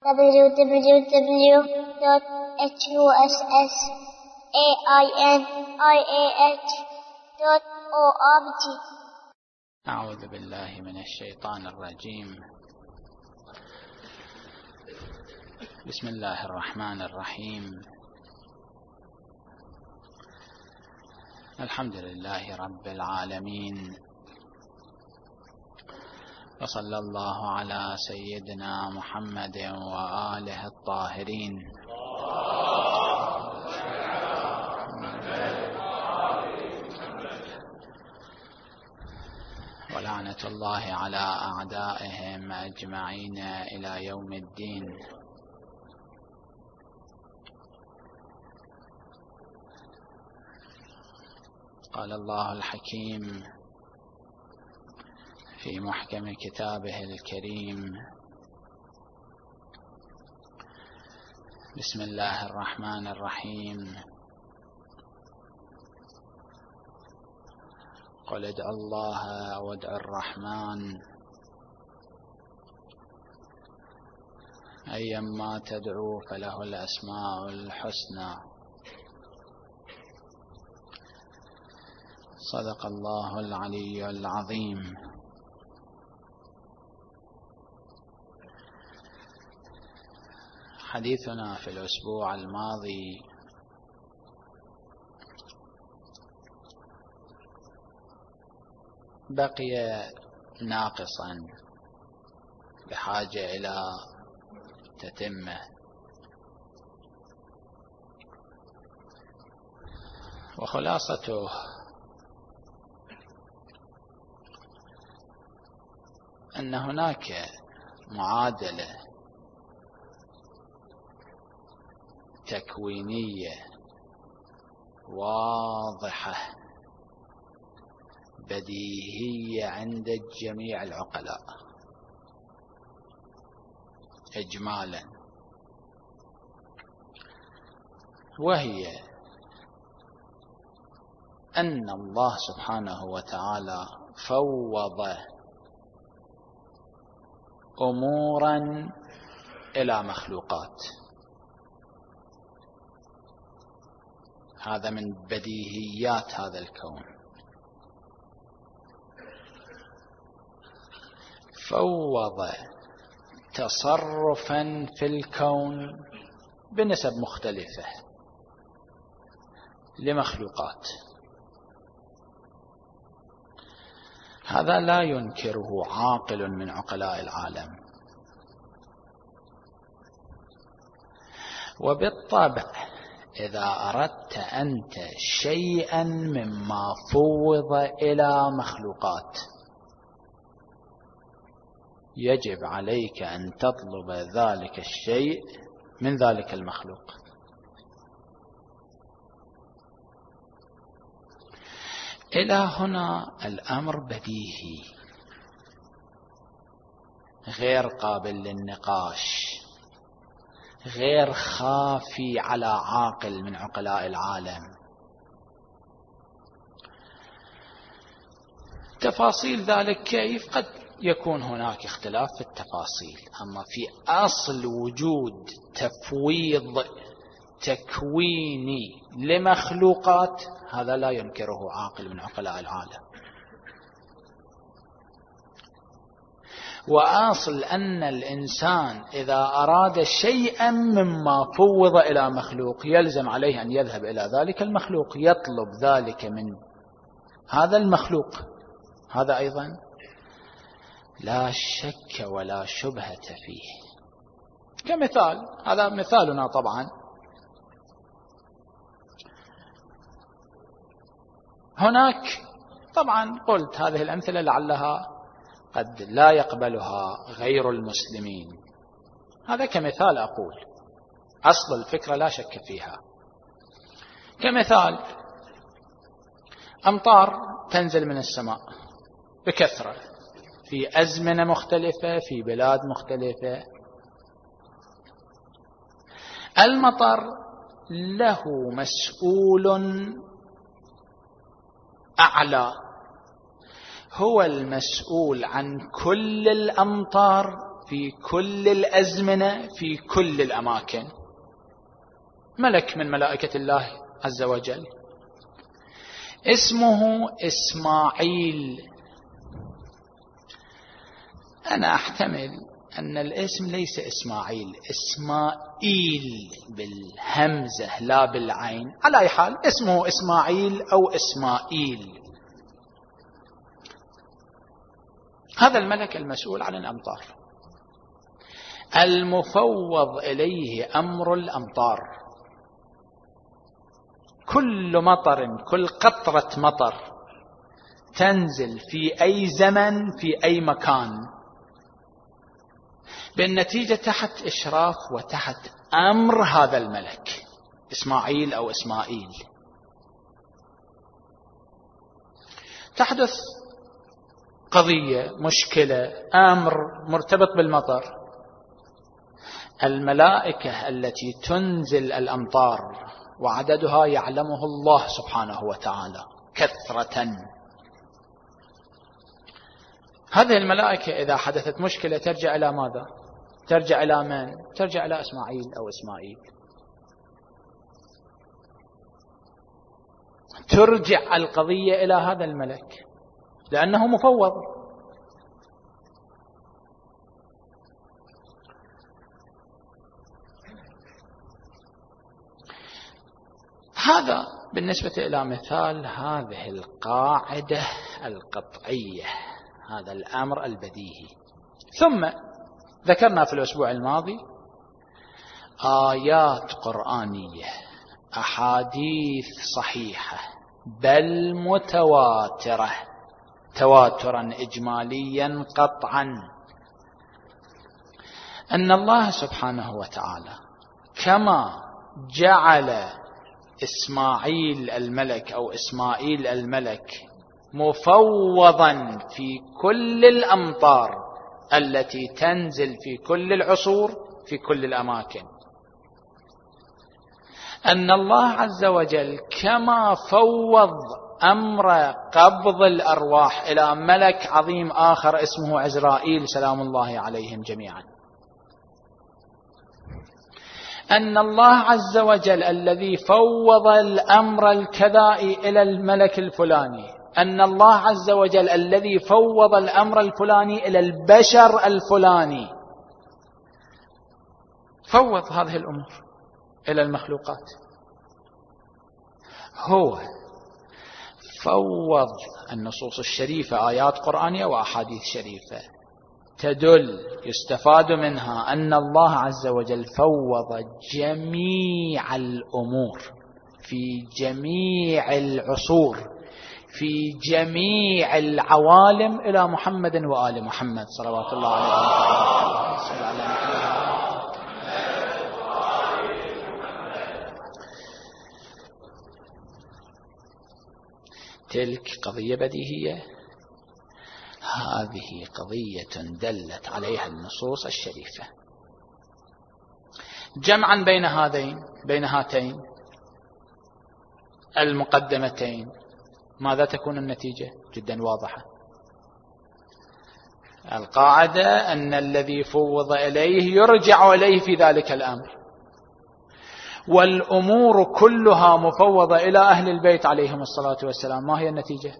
www.husainiah.org. أعوذ بالله من الشيطان الرجيم. بسم الله الرحمن الرحيم. الحمد لله رب العالمين، وصلى الله على سيدنا محمد وآله الطاهرين. ولعنة الله على أعدائهم أجمعين إلى يوم الدين. قال الله الحكيم في محكم كتابه الكريم: بسم الله الرحمن الرحيم. قل ادعوا الله وادعوا الرحمن أيما تدعوا فله الأسماء الحسنى. صدق الله العلي العظيم. حديثنا في الأسبوع الماضي بقي ناقصا بحاجة إلى تتمة، وخلاصته أن هناك معادلة تكوينية واضحة بديهية عند جميع العقلاء إجمالا، وهي أن الله سبحانه وتعالى فوض أمورا إلى مخلوقات. هذا من بديهيات هذا الكون. فوض تصرفا في الكون بنسب مختلفة لمخلوقات. هذا لا ينكره عاقل من عقلاء العالم، وبالطبع إذا أردت أنت شيئا مما فوض إلى مخلوقات يجب عليك أن تطلب ذلك الشيء من ذلك المخلوق. إلى هنا الأمر بديهي غير قابل للنقاش، غير خافي على عاقل من عقلاء العالم. تفاصيل ذلك كيف قد يكون هناك اختلاف في التفاصيل، أما في أصل وجود تفويض تكويني لمخلوقات هذا لا ينكره عاقل من عقلاء العالم. وأصل أن الإنسان إذا أراد شيئا مما فوض إلى مخلوق يلزم عليه أن يذهب إلى ذلك المخلوق يطلب ذلك من هذا المخلوق. هذا أيضا لا شك ولا شبهة فيه. كمثال، هذا مثالنا طبعا، هناك طبعا قلت هذه الأمثلة لعلها قد لا يقبلها غير المسلمين، هذا كمثال أقول، أصل الفكرة لا شك فيها. كمثال أمطار تنزل من السماء بكثرة في أزمنة مختلفة في بلاد مختلفة. المطر له مسؤول أعلى، هو المسؤول عن كل الأمطار في كل الأزمنة في كل الأماكن، ملك من ملائكة الله عز وجل، اسمه إسماعيل. أنا أحتمل أن الاسم ليس إسماعيل، إسماعيل بالهمزة لا بالعين، على أي حال اسمه إسماعيل أو إسماعيل. هذا الملك المسؤول عن الأمطار، المفوض إليه أمر الأمطار. كل مطر، كل قطرة مطر تنزل في أي زمن في أي مكان بالنتيجة تحت إشراف وتحت أمر هذا الملك إسماعيل أو إسماعيل. تحدث قضية، مشكلة، أمر مرتبط بالمطر، الملائكة التي تنزل الأمطار وعددها يعلمه الله سبحانه وتعالى كثرة، هذه الملائكة إذا حدثت مشكلة ترجع إلى ماذا؟ ترجع إلى من؟ ترجع إلى إسماعيل أو إسماعيل، ترجع القضية إلى هذا الملك لأنه مفوض. هذا بالنسبة إلى مثال هذه القاعدة القطعية، هذا الأمر البديهي. ثم ذكرنا في الأسبوع الماضي آيات قرآنية، أحاديث صحيحة بل متواترة تواترا إجماليا قطعا، أن الله سبحانه وتعالى كما جعل إسماعيل الملك أو إسماعيل الملك مفوضا في كل الأمطار التي تنزل في كل العصور في كل الأماكن، أن الله عز وجل كما فوض أمر قبض الأرواح إلى ملك عظيم آخر اسمه عزرائيل سلام الله عليهم جميعا، أن الله عز وجل الذي فوض الأمر الكذائي إلى الملك الفلاني، أن الله عز وجل الذي فوض الأمر الفلاني إلى البشر الفلاني، فوض هذه الأمور إلى المخلوقات. هو فوض النصوص الشريفة، آيات قرآنية وأحاديث شريفة تدل يستفاد منها أن الله عز وجل فوض جميع الأمور في جميع العصور في جميع العوالم إلى محمد وآل محمد صلوات الله عليه وسلم. تلك قضية بديهية، هذه قضية دلت عليها النصوص الشريفة. جمعا بين هاتين المقدمتين ماذا تكون النتيجة؟ جدا واضحة. القاعدة أن الذي فوض إليه يرجع إليه في ذلك الأمر، والأمور كلها مفوضة إلى أهل البيت عليهم الصلاة والسلام. ما هي النتيجة؟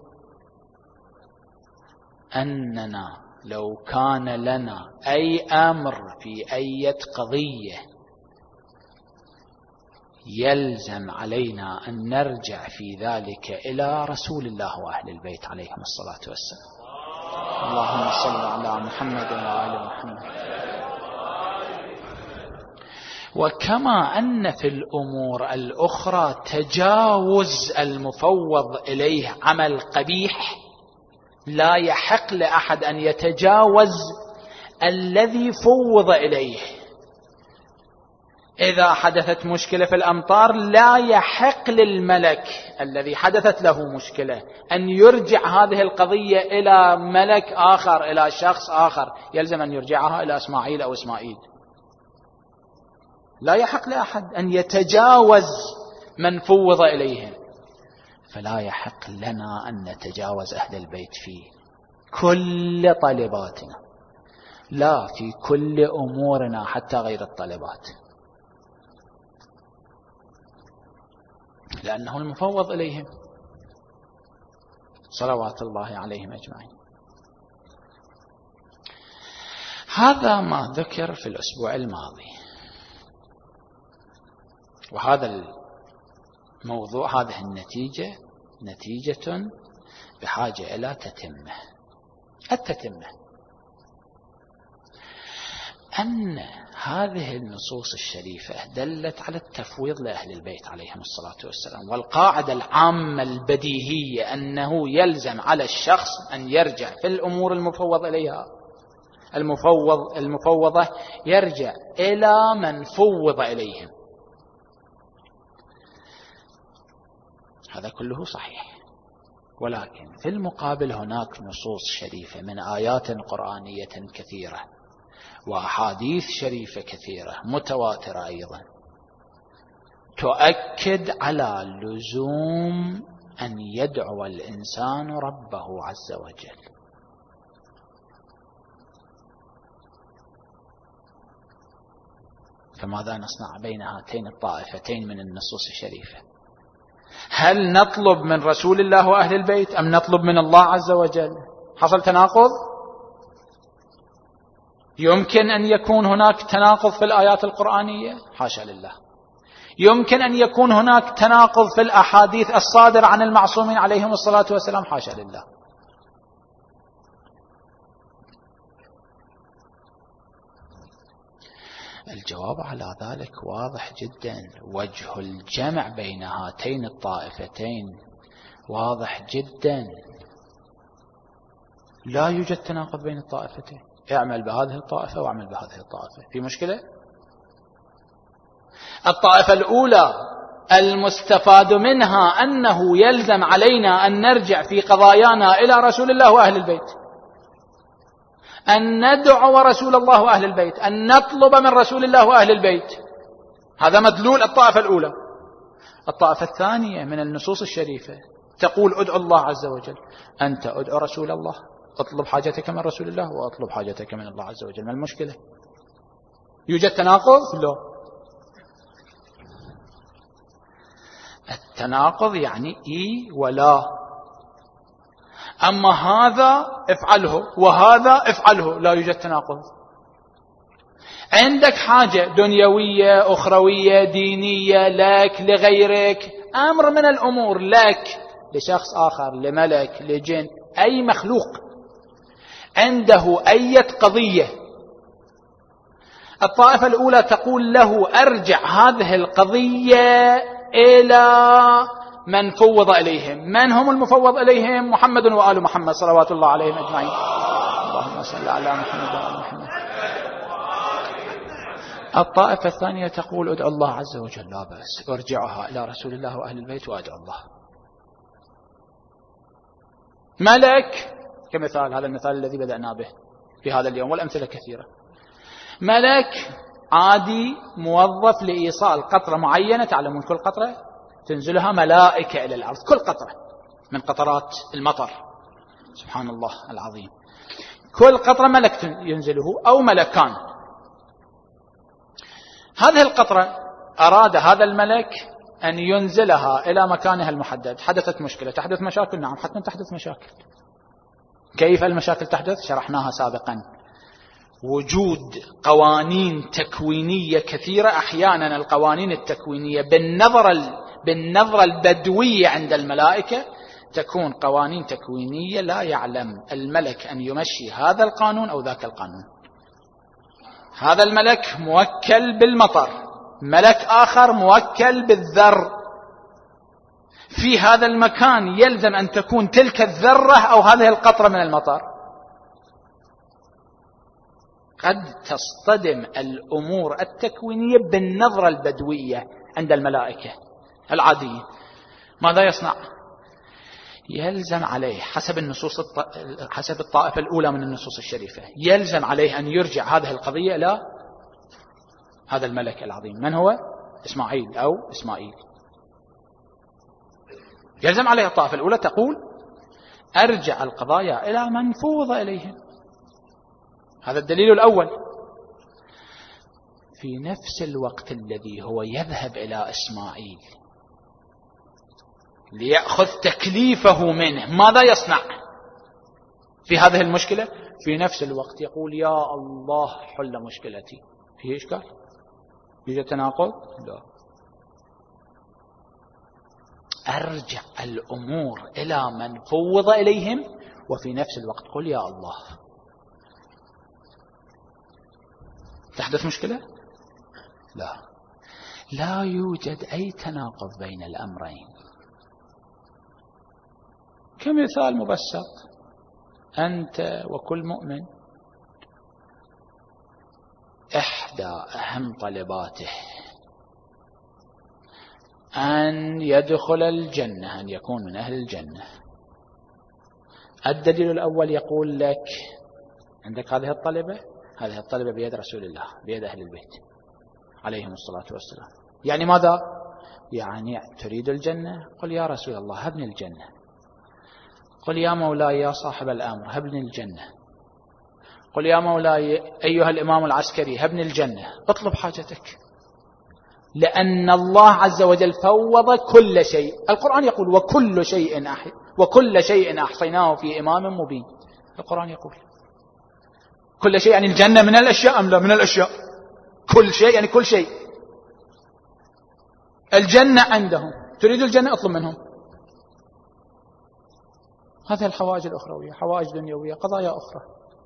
أننا لو كان لنا أي أمر في أي قضية يلزم علينا أن نرجع في ذلك إلى رسول الله وأهل البيت عليهم الصلاة والسلام. اللهم صل على محمد وآل محمد. وكما أن في الأمور الأخرى تجاوز المفوض إليه عمل قبيح، لا يحق لأحد أن يتجاوز الذي فوض إليه. إذا حدثت مشكلة في الأمطار لا يحق للملك الذي حدثت له مشكلة أن يرجع هذه القضية إلى ملك آخر، إلى شخص آخر، يلزم أن يرجعها إلى إسماعيل أو إسماعيل. لا يحق لأحد أن يتجاوز من فوض إليهم، فلا يحق لنا أن نتجاوز أهل البيت في كل طالباتنا. لا في كل أمورنا حتى غير الطلبات، لأنه المفوض إليهم صلوات الله عليهم أجمعين. هذا ما ذكر في الأسبوع الماضي، وهذا الموضوع هذه النتيجة نتيجة بحاجة إلى تتمة. التتمة أن هذه النصوص الشريفة دلت على التفويض لأهل البيت عليهم الصلاة والسلام، والقاعدة العامة البديهية أنه يلزم على الشخص أن يرجع في الأمور المفوض إليها، المفوضة يرجع إلى من فوض إليهم. هذا كله صحيح، ولكن في المقابل هناك نصوص شريفة من آيات قرآنية كثيرة وأحاديث شريفة كثيرة متواترة أيضا تؤكد على لزوم أن يدعو الإنسان ربه عز وجل. فماذا نصنع بين هاتين الطائفتين من النصوص الشريفة؟ هل نطلب من رسول الله وأهل البيت أم نطلب من الله عز وجل؟ حصل تناقض؟ يمكن أن يكون هناك تناقض في الآيات القرآنية؟ حاشا لله. يمكن أن يكون هناك تناقض في الأحاديث الصادرة عن المعصومين عليهم الصلاة والسلام؟ حاشا لله. الجواب على ذلك واضح جدا، وجه الجمع بين هاتين الطائفتين واضح جدا، لا يوجد تناقض بين الطائفتين. اعمل بهذه الطائفة واعمل بهذه الطائفة، في مشكلة؟ الطائفة الأولى المستفاد منها أنه يلزم علينا أن نرجع في قضايانا إلى رسول الله وأهل البيت، أن ندعو رسول الله وأهل البيت، أن نطلب من رسول الله وأهل البيت. هذا مدلول الطائفة الأولى. الطائفة الثانية من النصوص الشريفة تقول ادعو الله عز وجل، أنت ادعو رسول الله، اطلب حاجتك من رسول الله واطلب حاجتك من الله عز وجل. ما المشكلة؟ يوجد تناقض؟ لا. التناقض يعني إي ولا، أما هذا افعله وهذا افعله، لا يوجد تناقض. عندك حاجة دنيوية أخروية دينية لك لغيرك، أمر من الأمور لك لشخص آخر لملك لجن أي مخلوق عنده أي قضية، الطائفة الأولى تقول له أرجع هذه القضية إلى من فوض إليهم. من هم المفوض إليهم؟ محمد وآل محمد صلوات الله عليهم أجمعين. اللهم صل على محمد وآل محمد. الطائفة الثانية تقول ادعو الله عز وجل، لا بأس، ارجعها إلى رسول الله وأهل البيت وادعو الله. ملك كمثال، هذا المثال الذي بدأنا به في هذا اليوم، والأمثلة كثيرة. ملك عادي موظف لإيصال قطرة معينة، تعلمون كل قطرة تنزلها ملائكة إلى الأرض، كل قطرة من قطرات المطر، سبحان الله العظيم، كل قطرة ملك ينزله أو ملكان. هذه القطرة أراد هذا الملك أن ينزلها إلى مكانها المحدد، حدثت مشكلة، تحدث مشاكل، نعم حتما تحدث مشاكل. كيف المشاكل تحدث؟ شرحناها سابقا. وجود قوانين تكوينية كثيرة، أحيانا القوانين التكوينية بالنظرة البدوية عند الملائكة تكون قوانين تكوينية لا يعلم الملك أن يمشي هذا القانون أو ذاك القانون. هذا الملك موكل بالمطر، ملك آخر موكل بالذر، في هذا المكان يلزم أن تكون تلك الذرة أو هذه القطرة من المطر. قد تصطدم الأمور التكوينية بالنظرة البدوية عند الملائكة العادية. ماذا يصنع؟ يلزم عليه حسب النصوص حسب الطائفة الأولى من النصوص الشريفة، يلزم عليه أن يرجع هذه القضية إلى هذا الملك العظيم. من هو؟ إسماعيل أو إسماعيل. يلزم عليه الطائفة الأولى تقول أرجع القضايا إلى من فوض إليهم، هذا الدليل الأول. في نفس الوقت الذي هو يذهب إلى إسماعيل ليأخذ تكليفه منه، ماذا يصنع في هذه المشكلة؟ في نفس الوقت يقول يا الله حل مشكلتي. فيه إشكال؟ يوجد تناقض؟ لا. أرجع الأمور إلى من فوض إليهم، وفي نفس الوقت قل يا الله. تحدث مشكلة؟ لا. لا يوجد أي تناقض بين الأمرين. كمثال مبسط، أنت وكل مؤمن إحدى أهم طلباته أن يدخل الجنة، أن يكون من أهل الجنة. الدليل الأول يقول لك عندك هذه الطلبة، هذه الطلبة بيد رسول الله، بيد أهل البيت عليهم الصلاة والسلام. يعني ماذا؟ يعني تريد الجنة، قل يا رسول الله هبني الجنة. قل يا مولاي يا صاحب الأمر هبني الجنة. قل يا مولاي أيها الإمام العسكري هبني الجنة. اطلب حاجتك، لأن الله عز وجل فوض كل شيء. القرآن يقول وكل شيء أحصيناه في إمام مبين. القرآن يقول كل شيء، يعني الجنة من الأشياء أم لا؟ من الأشياء. كل شيء يعني كل شيء. الجنة عندهم، تريد الجنة اطلب منهم. هذه الحوائج الأخروية، حوائج دنيوية، قضايا أخرى.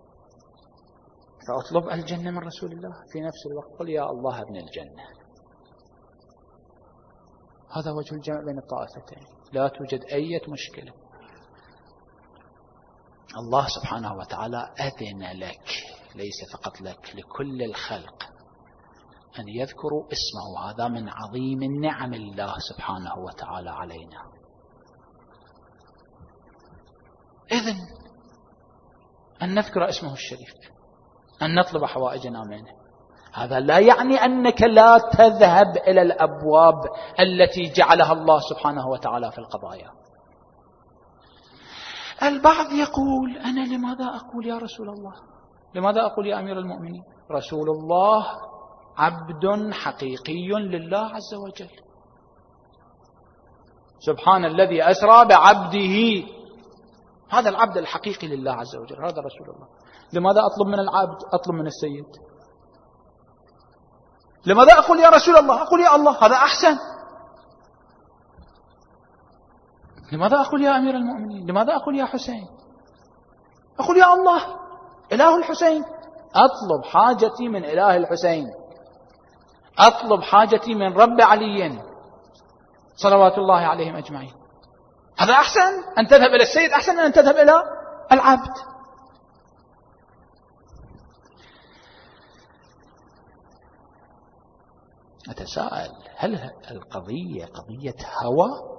فأطلب الجنة من رسول الله، في نفس الوقت قل يا الله ابن الجنة. هذا وجه الجمع بين الطائفتين، لا توجد أي مشكلة. الله سبحانه وتعالى أذن لك، ليس فقط لك، لكل الخلق أن يذكروا اسمه. هذا من عظيم النعم الله سبحانه وتعالى علينا. إذن أن نذكر اسمه الشريف، أن نطلب حوائجنا منه. هذا لا يعني أنك لا تذهب إلى الأبواب التي جعلها الله سبحانه وتعالى في القضايا. البعض يقول أنا لماذا أقول يا رسول الله؟ لماذا أقول يا أمير المؤمنين؟ رسول الله عبد حقيقي لله عز وجل. سبحان الذي أسرى بعبده، هذا العبد الحقيقي لله عز وجل، هذا رسول الله. لماذا أطلب من العبد؟ أطلب من السيد. لماذا أقول يا رسول الله؟ أقول يا الله، هذا أحسن. لماذا أقول يا أمير المؤمنين؟ لماذا أقول يا حسين؟ أقول يا الله إله الحسين. أطلب حاجتي من إله الحسين، أطلب حاجتي من رب علي صلوات الله عليهم أجمعين. هذا أحسن. أن تذهب إلى السيد أحسن من أن تذهب إلى العبد. أتساءل، هل القضية قضية هوى؟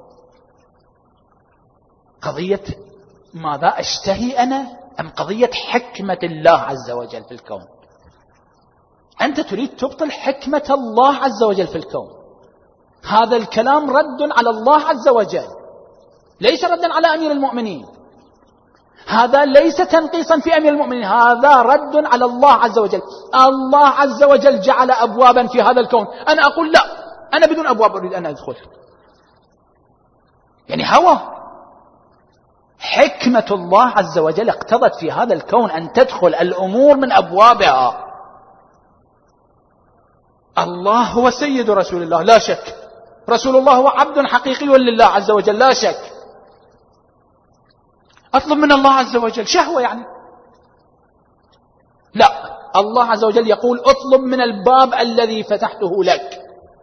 قضية ماذا أشتهي أنا؟ أم قضية حكمة الله عز وجل في الكون؟ أنت تريد تبطل حكمة الله عز وجل في الكون. هذا الكلام رد على الله عز وجل، ليس ردا على أمير المؤمنين. هذا ليس تنقيصا في أمير المؤمنين، هذا رد على الله عز وجل. الله عز وجل جعل أبوابا في هذا الكون، أنا أقول لا، أنا بدون أبواب أريد أن أدخل. يعني هوى. حكمة الله عز وجل اقتضت في هذا الكون أن تدخل الأمور من أبوابها. الله هو سيد رسول الله لا شك، رسول الله هو عبد حقيقي لله عز وجل لا شك. أطلب من الله عز وجل شهوة يعني؟ لا، الله عز وجل يقول اطلب من الباب الذي فتحته لك.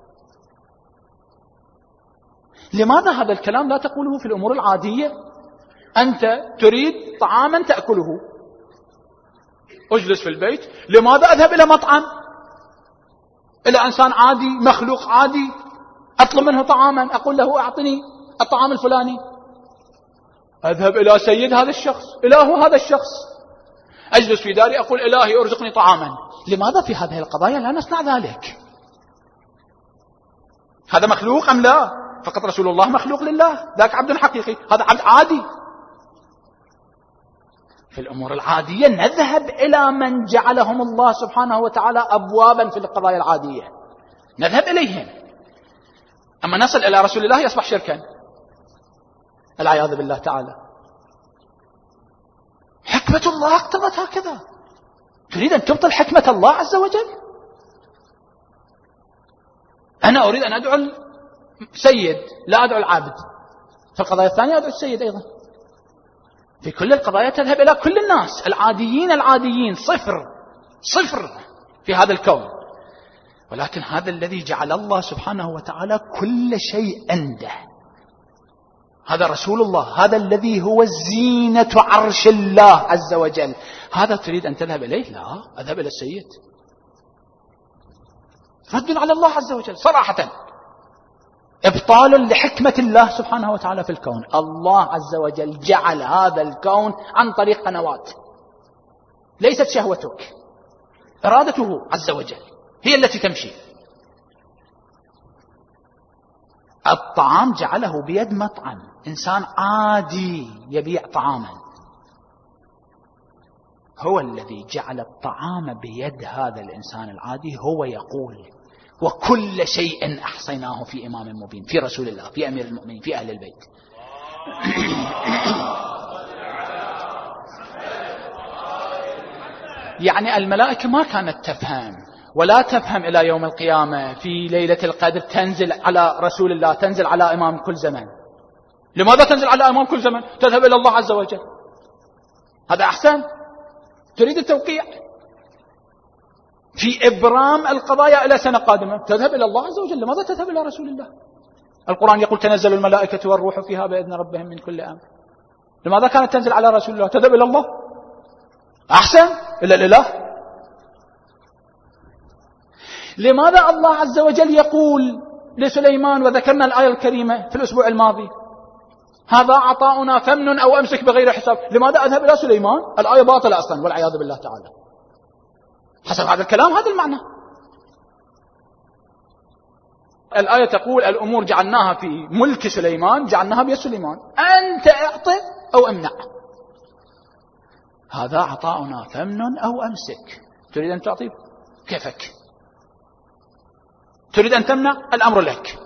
لماذا هذا الكلام لا تقوله في الأمور العادية؟ أنت تريد طعاما تأكله، أجلس في البيت. لماذا أذهب إلى مطعم، إلى إنسان عادي مخلوق عادي أطلب منه طعاما، أقول له أعطني الطعام الفلاني؟ أذهب إلى سيد هذا الشخص، إله هذا الشخص. أجلس في داري أقول إلهي أرزقني طعاما. لماذا في هذه القضايا لا نصنع ذلك؟ هذا مخلوق أم لا؟ فقط رسول الله مخلوق لله، ذاك عبد حقيقي، هذا عبد عادي. في الأمور العادية نذهب إلى من جعلهم الله سبحانه وتعالى أبوابا في القضايا العادية، نذهب إليهم. أما نصل إلى رسول الله يصبح شركا، العياذ بالله تعالى. حكمة الله اقتضت هكذا. تريد أن تبطل حكمة الله عز وجل؟ أنا أريد أن أدعو السيد لا أدعو العبد، في القضايا الثانية أدعو السيد أيضا. في كل القضايا تذهب إلى كل الناس العاديين صفر في هذا الكون. ولكن هذا الذي جعل الله سبحانه وتعالى كل شيء عنده، هذا رسول الله، هذا الذي هو زينة عرش الله عز وجل، هذا تريد أن تذهب إليه؟ لا، أذهب إلى السيد. رد على الله عز وجل صراحة، إبطال لحكمة الله سبحانه وتعالى في الكون. الله عز وجل جعل هذا الكون عن طريق قنوات، ليست شهوتك، إرادته عز وجل هي التي تمشي. الطعام جعله بيد مطعم، إنسان عادي يبيع طعاما، هو الذي جعل الطعام بيد هذا الإنسان العادي. هو يقول: وكل شيء أحصيناه في إمام مبين، في رسول الله، في أمير المؤمنين، في أهل البيت. يعني الملائكة ما كانت تفهم ولا تفهم إلى يوم القيامة في ليلة القدر تنزل على رسول الله، تنزل على إمام كل زمان. لماذا تنزل على إمام كل زمان؟ تذهب إلى الله عز وجل، هذا أحسن. تريد التوقيع في إبرام القضايا إلى سنة قادمة، تذهب إلى الله عز وجل. لماذا تذهب إلى رسول الله؟ القرآن يقول: تنزل الملائكة والروح فيها بإذن ربهم من كل أمر. لماذا كانت تنزل على رسول الله؟ تذهب إلى الله، أحسن، إلى الإله. لماذا الله عز وجل يقول لسليمان، وذكرنا الآية الكريمة في الأسبوع الماضي: هذا عطاؤنا فمن أو أمسك بغير حساب؟ لماذا أذهب إلى سليمان؟ الآية باطلة أصلا والعياذ بالله تعالى. حسب هذا الكلام هذا المعنى. الآية تقول: الأمور جعلناها في ملك سليمان، جعلناها بيد سليمان، أنت اعطي أو امنع. هذا عطاؤنا فمن أو أمسك. تريد أن تعطي كيفك، تريد أن تمنع الأمر لك.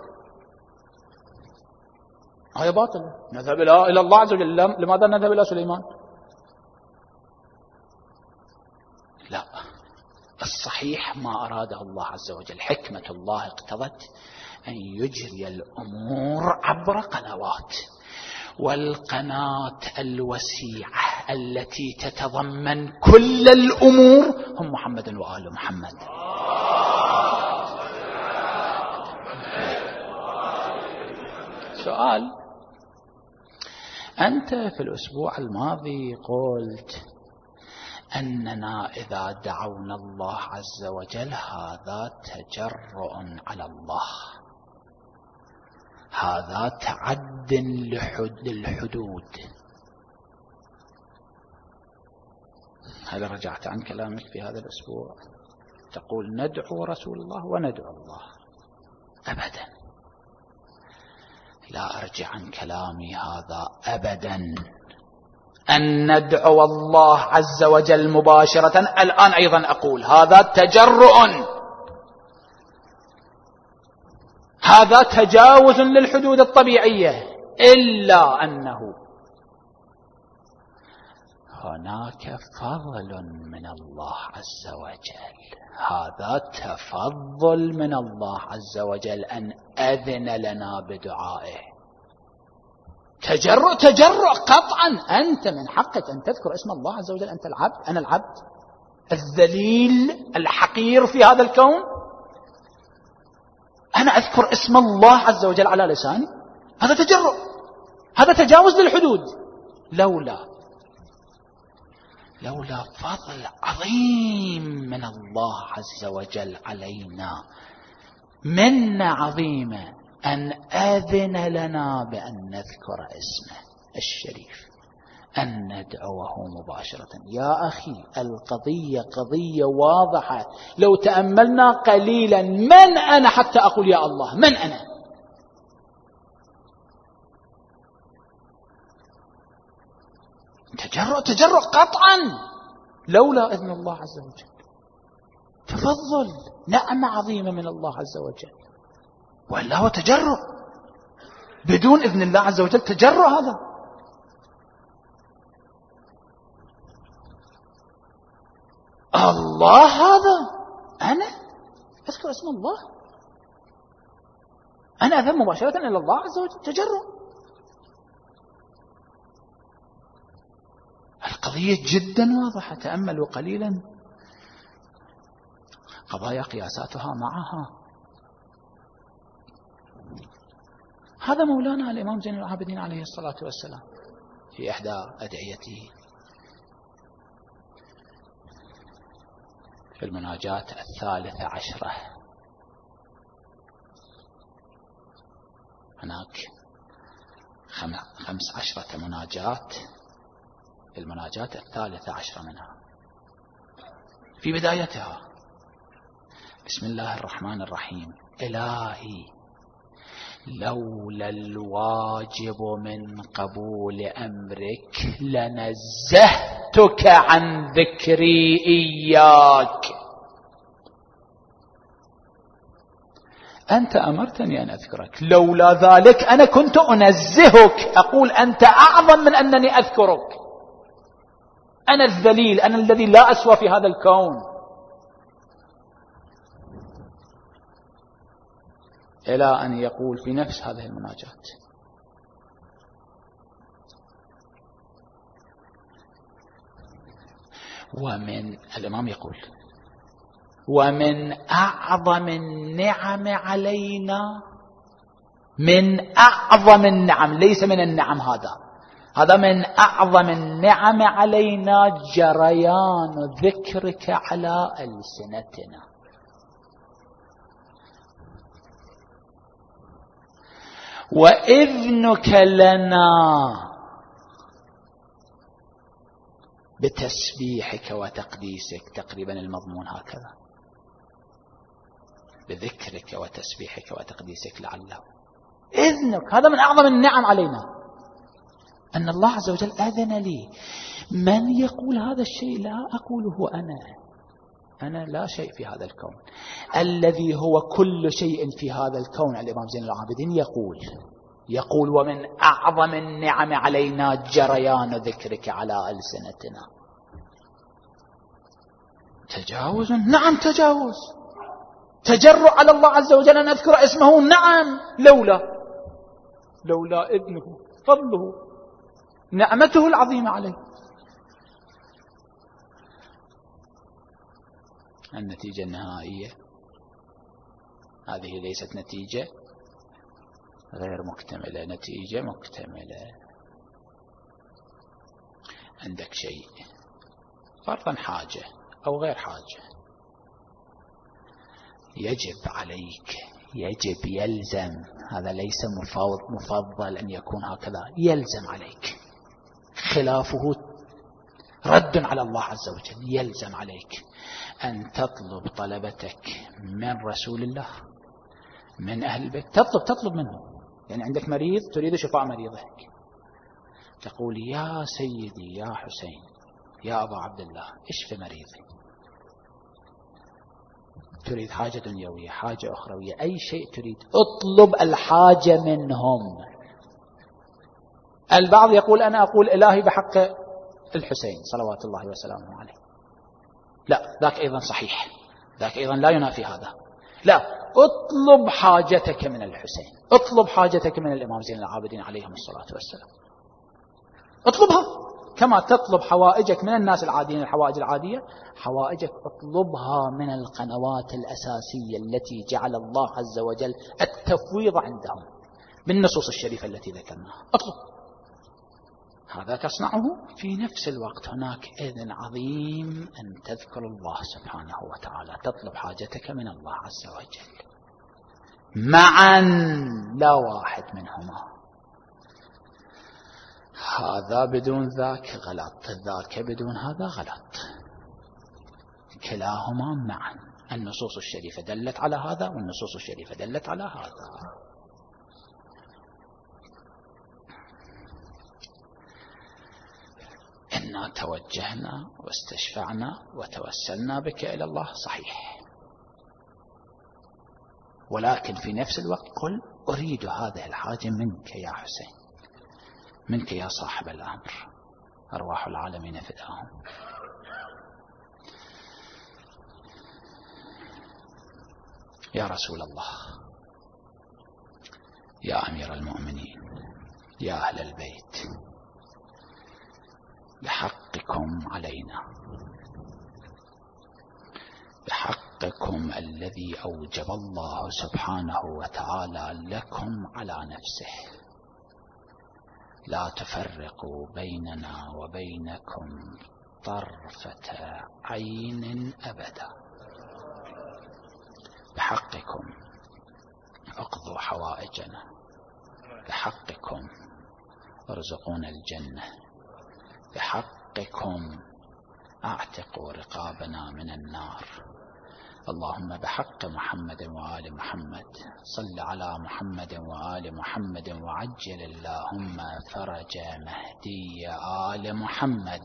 هذا باطل. نذهب إلى الله عز وجل. لماذا نذهب إلى سليمان؟ لا، الصحيح ما أراده الله عز وجل. حكمة الله اقتضت أن يجري الأمور عبر قنوات، والقناة الوسيعة التي تتضمن كل الأمور هم محمد وآل محمد. سؤال: أنت في الأسبوع الماضي قلت أننا إذا دعونا الله عز وجل هذا تجرؤ على الله، هذا تعد للحدود. هل رجعت عن كلامك في هذا الأسبوع؟ تقول ندعو رسول الله وندعو الله. أبدا، لا أرجع عن كلامي هذا أبدا. أن ندعو الله عز وجل مباشرة الآن أيضا أقول هذا تجرؤ، هذا تجاوز للحدود الطبيعية، إلا أنه هناك فضل من الله عز وجل. هذا تفضل من الله عز وجل أن أذن لنا بدعائه. تجرؤ قطعا. أنت من حقك أن تذكر اسم الله عز وجل. أنت العبد، أنا العبد الذليل الحقير في هذا الكون، أنا أذكر اسم الله عز وجل على لساني. هذا تجرؤ، هذا تجاوز للحدود. لولا فضل عظيم من الله عز وجل علينا، منة عظيمة، أن أذن لنا بأن نذكر اسمه الشريف، أن ندعوه مباشرة. يا أخي، القضية قضية واضحة. لو تأملنا قليلا، من أنا حتى أقول يا الله؟ من أنا؟ تجرؤ قطعا لولا إذن الله عز وجل. تفضل نعمة عظيمة من الله عز وجل، وإلا هو تجرؤ بدون إذن الله عز وجل. تجرؤ هذا. الله هذا أنا أذكر اسم الله، أنا أذهب مباشرة إلى الله عز وجل. تجرؤ. القضية جدا واضحة. تأملوا قليلا قضايا قياساتها معها. هذا مولانا الإمام زين العابدين عليه الصلاة والسلام في إحدى أدعيته في المناجاة 13. هناك 15 مناجاة، المناجاة 13 منها في بدايتها بسم الله الرحمن الرحيم: إلهي لولا الواجب من قبول أمرك لنزهتك عن ذكري إياك. أنت أمرتني أن أذكرك، لولا ذلك أنا كنت أنزهك، أقول أنت أعظم من أنني أذكرك. أنا الذليل، أنا الذي لا أسوى في هذا الكون. إلى أن يقول في نفس هذه المناجاة: الإمام يقول: ومن أعظم النعم علينا، من أعظم النعم، ليس من النعم، هذا من أعظم النعم علينا جريان ذكرك على ألسنتنا. وإذنك لنا بتسبيحك وتقديسك. تقريبا المضمون هكذا: بذكرك وتسبيحك وتقديسك لعله. إذنك هذا من أعظم النعم علينا، أن الله عز وجل أذن لي. من يقول هذا الشيء؟ لا أقوله أنا لا شيء في هذا الكون. الذي هو كل شيء في هذا الكون الإمام زين العابدين يقول: ومن أعظم النعم علينا جريان ذكرك على ألسنتنا. تجاوز؟ نعم تجاوز. تجرؤ على الله عز وجل أن أذكر اسمه؟ نعم. لولا إذنه، فضله، نعمته العظيمة عليه. النتيجة النهائية هذه ليست نتيجة غير مكتملة، نتيجة مكتملة. عندك شيء فرضا حاجة أو غير حاجة، يجب عليك، يجب، يلزم، هذا ليس مفضل أن يكون هكذا، يلزم عليك. خلافه رد على الله عز وجل. يلزم عليك أن تطلب طلبتك من رسول الله، من أهل البيت. تطلب منه. يعني عندك مريض تريد شفاء مريضك، تقول: يا سيدي يا حسين يا أبا عبد الله اشف مريضي. تريد حاجة دنيوية، حاجة أخروية، أي شيء تريد، اطلب الحاجة منهم. البعض يقول: أنا أقول إلهي بحق الحسين صلوات الله وسلامه عليه. لا، ذاك أيضا صحيح، ذاك أيضا لا ينافي هذا. لا، اطلب حاجتك من الحسين، اطلب حاجتك من الإمام زين العابدين عليهم الصلاة والسلام. اطلبها كما تطلب حوائجك من الناس العاديين، الحوائج العادية. حوائجك اطلبها من القنوات الأساسية التي جعل الله عز وجل التفويض عندهم بالنصوص الشريفة التي ذكرناها. اطلب هذا تصنعه. في نفس الوقت هناك إذن عظيم أن تذكر الله سبحانه وتعالى، تطلب حاجتك من الله عز وجل معا، لا واحد منهما. هذا بدون ذاك غلط، ذاك بدون هذا غلط، كلاهما معا. النصوص الشريفة دلت على هذا والنصوص الشريفة دلت على هذا. إنا توجهنا واستشفعنا وتوسلنا بك إلى الله صحيح، ولكن في نفس الوقت قل أريد هذه الحاجة منك يا حسين، منك يا صاحب الأمر، أرواح العالمين فداهم. يا رسول الله، يا أمير المؤمنين، يا أهل البيت، بحقكم علينا، بحقكم الذي أوجب الله سبحانه وتعالى لكم على نفسه، لا تفرقوا بيننا وبينكم طرفة عين أبدا. بحقكم اقضوا حوائجنا، بحقكم ارزقونا الجنة، بحقكم اعتقوا رقابنا من النار. اللهم بحق محمد وآل محمد صل على محمد وآل محمد وعجل اللهم فرج مهدي آل محمد.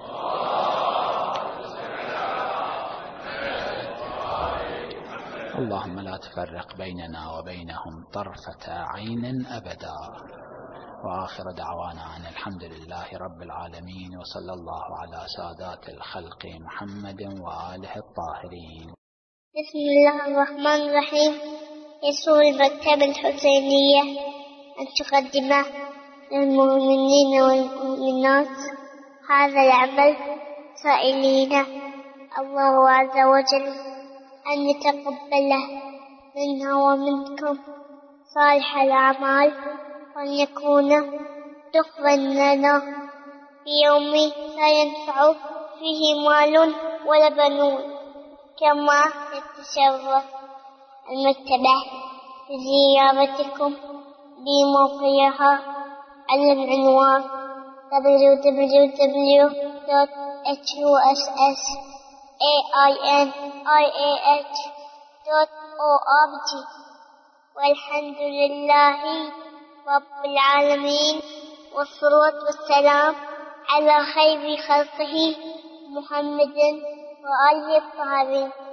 اللهم لا تفرق بيننا وبينهم طرفة عين أبدا. وآخر دعوانا أن الحمد لله رب العالمين، وصلى الله على سادات الخلق محمد وآله الطاهرين. بسم الله الرحمن الرحيم. يسر المكتبة الحسينية أن تقدم للمؤمنين والمؤمنات هذا العمل، سائلين الله عز وجل أن يتقبله منا ومنكم صالح الأعمال، وأن يكون دخلا لنا في يوم لا ينفع فيه مال ولا بنون. كما يتشرف المكتبة بزيارتكم بموقعها على العنوان www.hussainih.org. والحمد لله رب العالمين، والصلاة والسلام على خير خلقه محمد وآله الطاهرين.